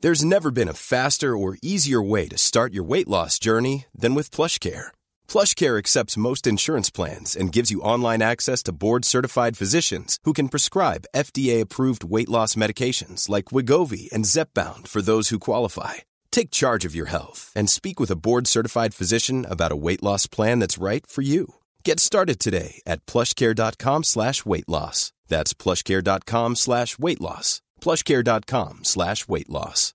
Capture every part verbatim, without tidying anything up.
There's never been a faster or easier way to start your weight loss journey than with PlushCare. PlushCare accepts most insurance plans and gives you online access to board-certified physicians who can prescribe F D A-approved weight loss medications like Wegovy and Zepbound for those who qualify. Take charge of your health and speak with a board-certified physician about a weight loss plan that's right for you. Get started today at plushcare.com slash weight loss. That's plushcare.com slash weight loss. plushcare.com slash weight loss.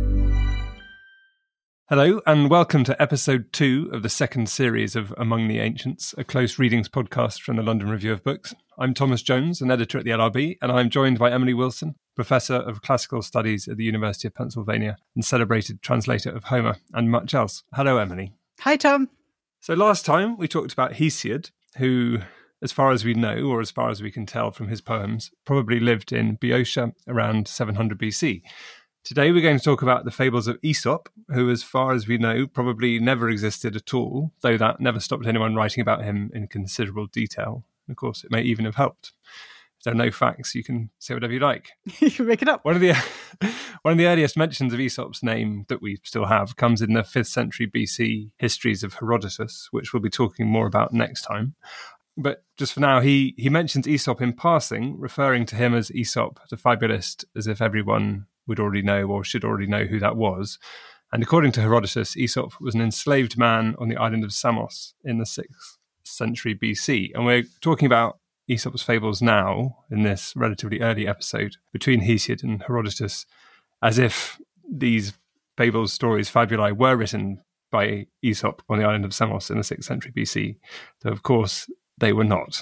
Hello, and welcome to episode two of the second series of Among the Ancients, a close readings podcast from the London Review of Books. I'm Thomas Jones, an editor at the L R B, and I'm joined by Emily Wilson, Professor of Classical Studies at the University of Pennsylvania and celebrated translator of Homer and much else. Hello, Emily. Hi, Tom. So last time we talked about Hesiod, who, as far as we know, or as far as we can tell from his poems, probably lived in Boeotia around seven hundred B C. Today we're going to talk about the fables of Aesop, who, as far as we know, probably never existed at all, though that never stopped anyone writing about him in considerable detail. And of course, it may even have helped. If there are no facts, you can say whatever you like. You can make it up. One of the one of the earliest mentions of Aesop's name that we still have comes in the fifth century B C histories of Herodotus, which we'll be talking more about next time. But just for now, he, he mentions Aesop in passing, referring to him as Aesop, the fabulist, as if everyone would already know or should already know who that was. And according to Herodotus, Aesop was an enslaved man on the island of Samos in the sixth century B C. And we're talking about Aesop's fables now, in this relatively early episode, between Hesiod and Herodotus, as if these fables, stories, fabuli were written by Aesop on the island of Samos in the sixth century B C, though of course they were not.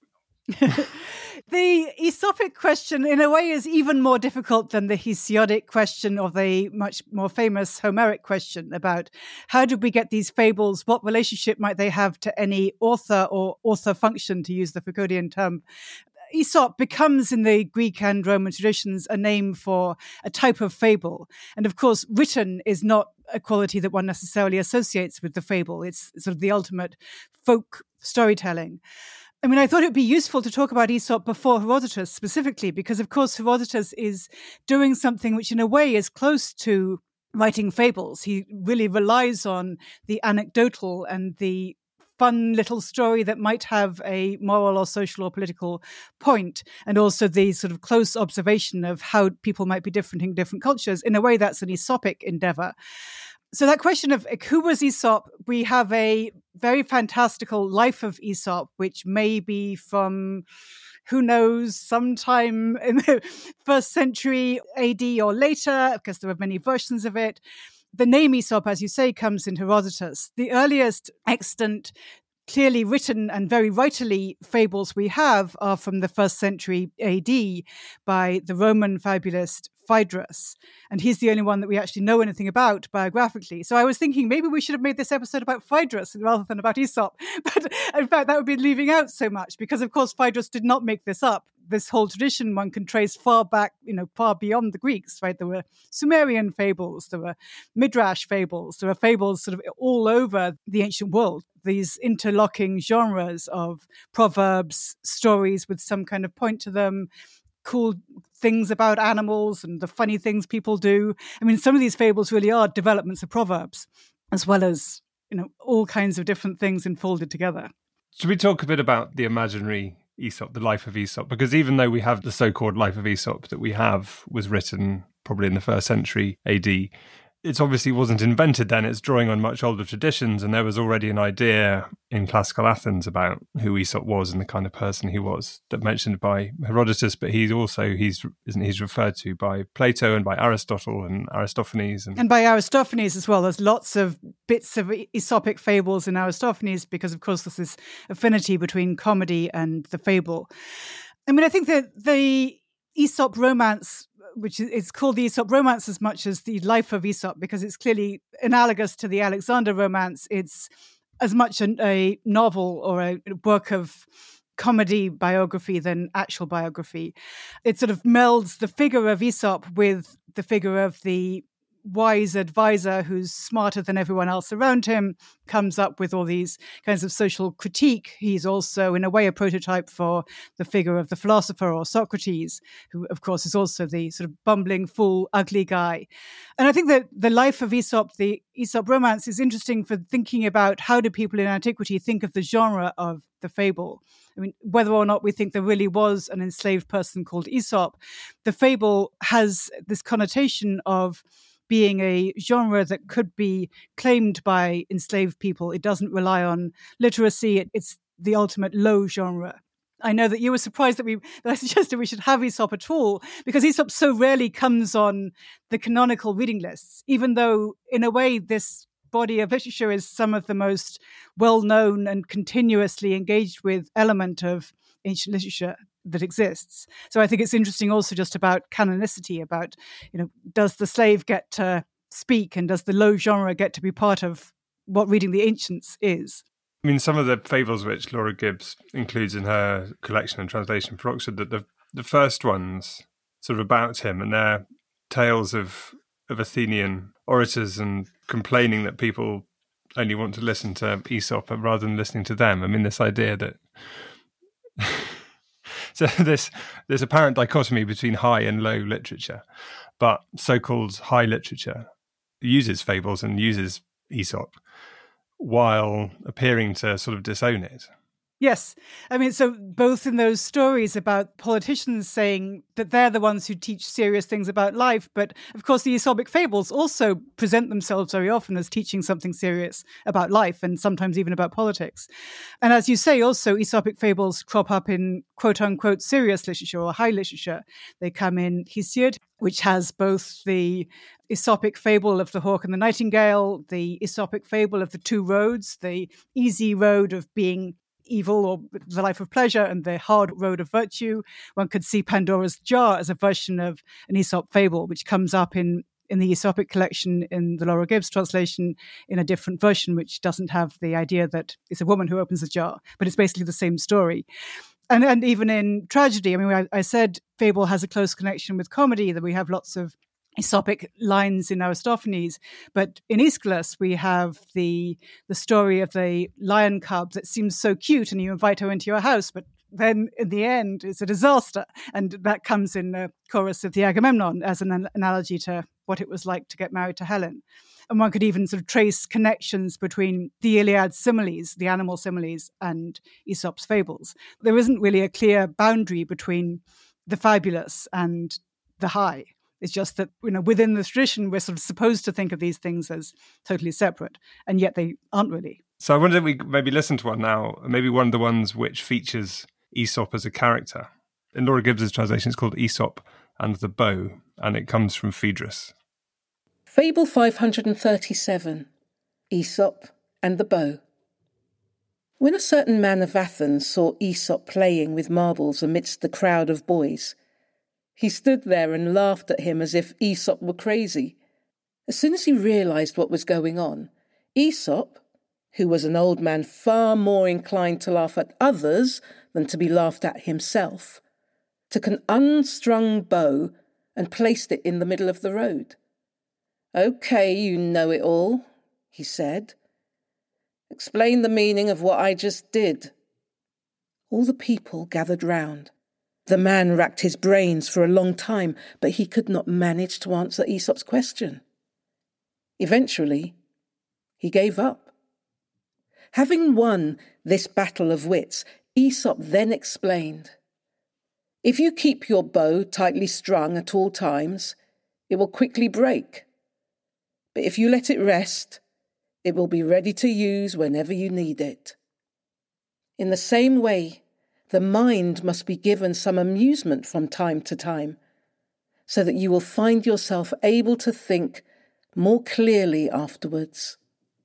The Aesopic question, in a way, is even more difficult than the Hesiodic question or the much more famous Homeric question about how did we get these fables, what relationship might they have to any author or author function, to use the Foucauldian term. Aesop becomes, in the Greek and Roman traditions, a name for a type of fable. And of course, written is not a quality that one necessarily associates with the fable. It's sort of the ultimate folk storytelling. I mean, I thought it would be useful to talk about Aesop before Herodotus specifically, because, of course, Herodotus is doing something which, in a way, is close to writing fables. He really relies on the anecdotal and the fun little story that might have a moral or social or political point, and also the sort of close observation of how people might be different in different cultures. In a way, that's an Aesopic endeavor. So that question of who was Aesop, we have a very fantastical life of Aesop, which may be from, who knows, sometime in the first century A D or later, because there are many versions of it. The name Aesop, as you say, comes in Herodotus. The earliest extant, clearly written and very rightly fables we have are from the first century A D by the Roman fabulist Phaedrus. And he's the only one that we actually know anything about biographically. So I was thinking maybe we should have made this episode about Phaedrus rather than about Aesop. But in fact, that would be leaving out so much because, of course, Phaedrus did not make this up. This whole tradition one can trace far back, you know, far beyond the Greeks, right? There were Sumerian fables, there were Midrash fables, there are fables sort of all over the ancient world. These interlocking genres of proverbs, stories with some kind of point to them, cool things about animals and the funny things people do. I mean, some of these fables really are developments of proverbs, as well as, you know, all kinds of different things enfolded together. Should we talk a bit about the imaginary Aesop, the life of Aesop? Because even though we have the so-called life of Aesop that we have was written probably in the first century A D, it obviously wasn't invented then. It's drawing on much older traditions, and there was already an idea in classical Athens about who Aesop was and the kind of person he was, that mentioned by Herodotus, but he's also, he's isn't he's referred to by Plato and by Aristotle and Aristophanes. And, and by Aristophanes as well. There's lots of bits of Aesopic fables in Aristophanes because, of course, there's this affinity between comedy and the fable. I mean, I think that the Aesop romance, which is called the Aesop romance as much as the life of Aesop, because it's clearly analogous to the Alexander romance. It's as much a, a novel or a work of comedy biography than actual biography. It sort of melds the figure of Aesop with the figure of the wise advisor who's smarter than everyone else around him, comes up with all these kinds of social critique. He's also, in a way, a prototype for the figure of the philosopher or Socrates, who, of course, is also the sort of bumbling, fool, ugly guy. And I think that the life of Aesop, the Aesop romance, is interesting for thinking about how do people in antiquity think of the genre of the fable. I mean, whether or not we think there really was an enslaved person called Aesop, the fable has this connotation of being a genre that could be claimed by enslaved people. It doesn't rely on literacy. It, it's the ultimate low genre. I know that you were surprised that we that I suggested we should have Aesop at all, because Aesop so rarely comes on the canonical reading lists, even though, in a way, this body of literature is some of the most well-known and continuously engaged with element of ancient literature that exists. So I think it's interesting also just about canonicity, about, you know, does the slave get to speak, and does the low genre get to be part of what reading the ancients is? I mean, some of the fables which Laura Gibbs includes in her collection and translation for Oxford, that the the first ones sort of about him, and they're tales of of Athenian orators and complaining that people only want to listen to Aesop rather than listening to them. I mean, this idea that so this this apparent dichotomy between high and low literature, but so-called high literature uses fables and uses Aesop while appearing to sort of disown it. Yes. I mean, so both in those stories about politicians saying that they're the ones who teach serious things about life, but of course the Aesopic fables also present themselves very often as teaching something serious about life and sometimes even about politics. And as you say, also Aesopic fables crop up in quote-unquote serious literature or high literature. They come in Hesiod, which has both the Aesopic fable of the hawk and the nightingale, the Aesopic fable of the two roads, the easy road of being evil or the life of pleasure and the hard road of virtue. One could see Pandora's jar as a version of an Aesop fable, which comes up in, in the Aesopic collection in the Laura Gibbs translation in a different version, which doesn't have the idea that it's a woman who opens the jar, but it's basically the same story. And, and even in tragedy, I mean, I, I said fable has a close connection with comedy, that we have lots of Aesopic lines in Aristophanes, but in Aeschylus we have the the story of the lion cub that seems so cute, and you invite her into your house, but then in the end it's a disaster, and that comes in the chorus of the Agamemnon as an analogy to what it was like to get married to Helen. And one could even sort of trace connections between the Iliad similes, the animal similes, and Aesop's fables. There isn't really a clear boundary between the fabulous and the high. It's just that, you know, within the tradition, we're sort of supposed to think of these things as totally separate, and yet they aren't really. So I wonder if we maybe listen to one now, maybe one of the ones which features Aesop as a character. In Laura Gibbs' translation, it's called Aesop and the Bow, and it comes from Phaedrus. Fable five hundred thirty-seven, Aesop and the Bow. When a certain man of Athens saw Aesop playing with marbles amidst the crowd of boys, he stood there and laughed at him as if Aesop were crazy. As soon as he realised what was going on, Aesop, who was an old man far more inclined to laugh at others than to be laughed at himself, took an unstrung bow and placed it in the middle of the road. "Okay, you know-it-all," he said. "Explain the meaning of what I just did." All the people gathered round. The man racked his brains for a long time, but he could not manage to answer Aesop's question. Eventually, he gave up. Having won this battle of wits, Aesop then explained, "If you keep your bow tightly strung at all times, it will quickly break. But if you let it rest, it will be ready to use whenever you need it. In the same way, the mind must be given some amusement from time to time, so that you will find yourself able to think more clearly afterwards."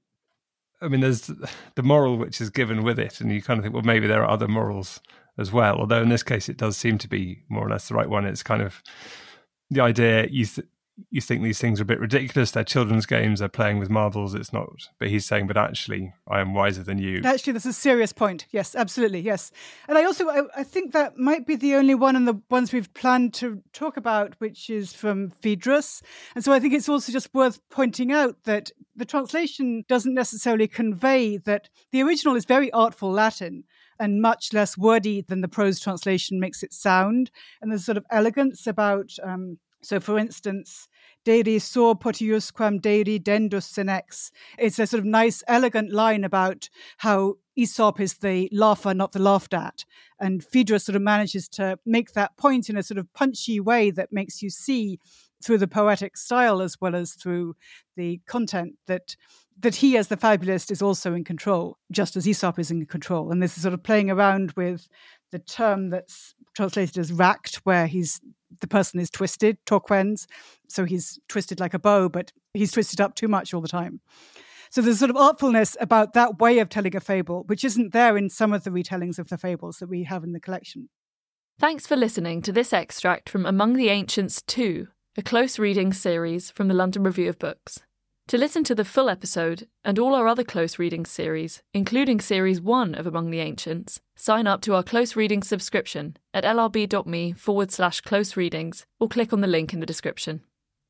I mean, there's the moral which is given with it, and you kind of think, well, maybe there are other morals as well. Although in this case, it does seem to be more or less the right one. It's kind of the idea you th- you think these things are a bit ridiculous. They're children's games. They're playing with marbles. It's not. But he's saying, but actually, I am wiser than you. Actually, that's a serious point. Yes, absolutely. Yes. And I also, I, I think that might be the only one in the ones we've planned to talk about, which is from Phaedrus. And so I think it's also just worth pointing out that the translation doesn't necessarily convey that the original is very artful Latin and much less wordy than the prose translation makes it sound. And there's sort of elegance about... Um, So, for instance, Deiri sor potiusquam Deiri dendus senex. It's a sort of nice, elegant line about how Aesop is the laugher, not the laughed at. And Phaedrus sort of manages to make that point in a sort of punchy way that makes you see through the poetic style as well as through the content that that he, as the fabulist, is also in control, just as Aesop is in control. And this is sort of playing around with the term that's translated as racked, where he's the person is twisted, torquens, so he's twisted like a bow, but he's twisted up too much all the time. So there's sort of artfulness about that way of telling a fable, which isn't there in some of the retellings of the fables that we have in the collection. Thanks for listening to this extract from Among the Ancients two, a close reading series from the London Review of Books. To listen to the full episode and all our other close reading series, including Series one of Among the Ancients, sign up to our close reading subscription at lrb.me forward slash close readings or click on the link in the description.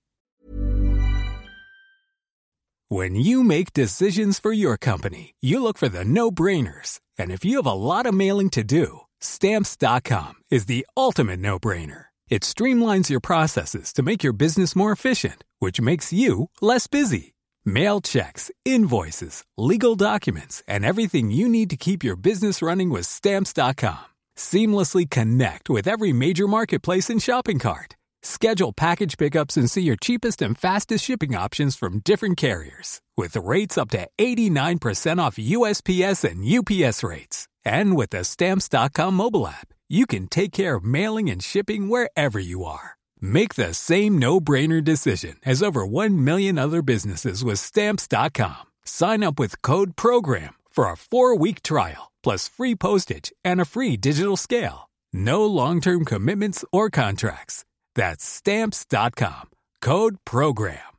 When you make decisions for your company, you look for the no-brainers. And if you have a lot of mailing to do, Stamps dot com is the ultimate no-brainer. It streamlines your processes to make your business more efficient, which makes you less busy. Mail checks, invoices, legal documents, and everything you need to keep your business running with Stamps dot com. Seamlessly connect with every major marketplace and shopping cart. Schedule package pickups and see your cheapest and fastest shipping options from different carriers. With rates up to eighty-nine percent off U S P S and U P S rates. And with the Stamps dot com mobile app, you can take care of mailing and shipping wherever you are. Make the same no-brainer decision as over one million other businesses with Stamps dot com. Sign up with code PROGRAM for a four-week trial, plus free postage and a free digital scale. No long-term commitments or contracts. That's Stamps dot com. Code PROGRAM.